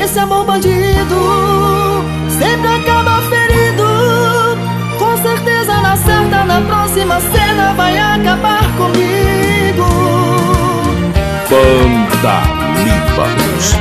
Esse amor bandido sempre acaba ferido. Com certeza na certa, na próxima cena vai acabar comigo. Banda Líbanos.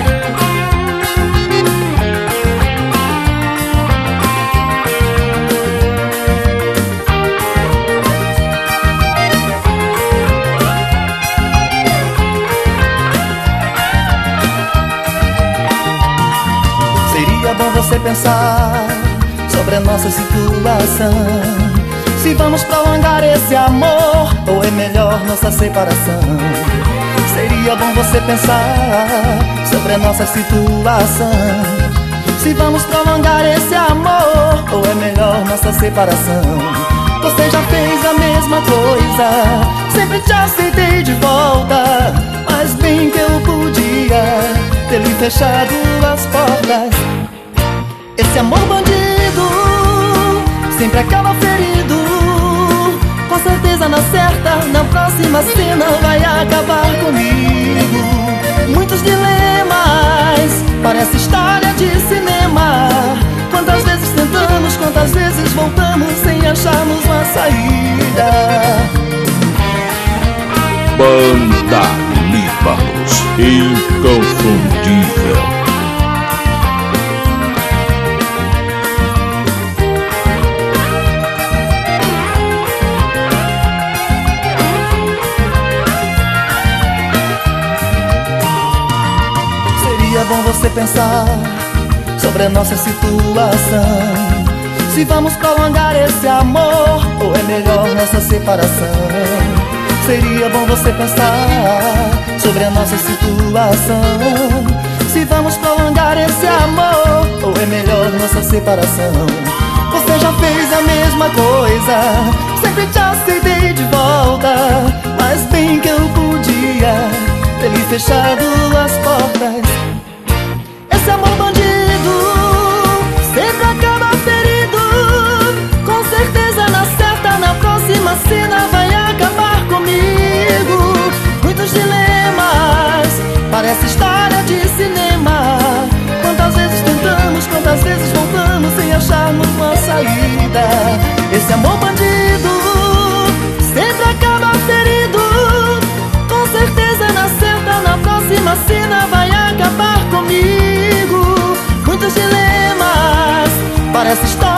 Seria bom você pensar sobre a nossa situação. Se vamos prolongar esse amor ou é melhor nossa separação. Seria bom você pensar sobre a nossa situação. Se vamos prolongar esse amor ou é melhor nossa separação. Você já fez a mesma coisa, sempre te aceitei de volta, mas bem que eu podia ter lhe fechado as portas. Esse amor bandido sempre acaba ferido. Com certeza na certa, na próxima cena vai acabar comigo. Muitos dilemas, parece história de cinema. Quantas vezes tentamos, quantas vezes voltamos sem acharmos uma saída. Banda Líbanos, inconfundível. Seria bom você pensar sobre a nossa situação. Se vamos prolongar esse amor ou é melhor nossa separação. Seria bom você pensar sobre a nossa situação. Se vamos prolongar esse amor ou é melhor nossa separação. Você já fez a mesma coisa, sempre te aceitei de volta, mas bem que eu podia ter lhe fechado as portas. Esse amor bandido sempre acaba ferido. Com certeza na certa, na próxima cena vai acabar comigo. Muitos dilemas, parece história de cinema. Quantas vezes tentamos, quantas vezes voltamos sem acharmos uma saída. Esse amor bandido sempre acaba ferido. Com certeza na certa, na próxima cena vai acabar comigo. Muitos dilemas, parece história